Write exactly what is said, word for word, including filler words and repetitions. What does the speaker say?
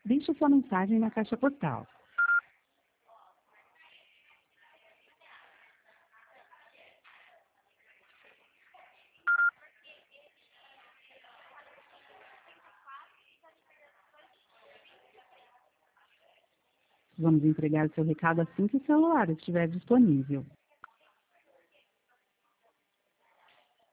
Deixe sua mensagem na caixa postal. Vamos entregar seu recado assim que o celular estiver disponível.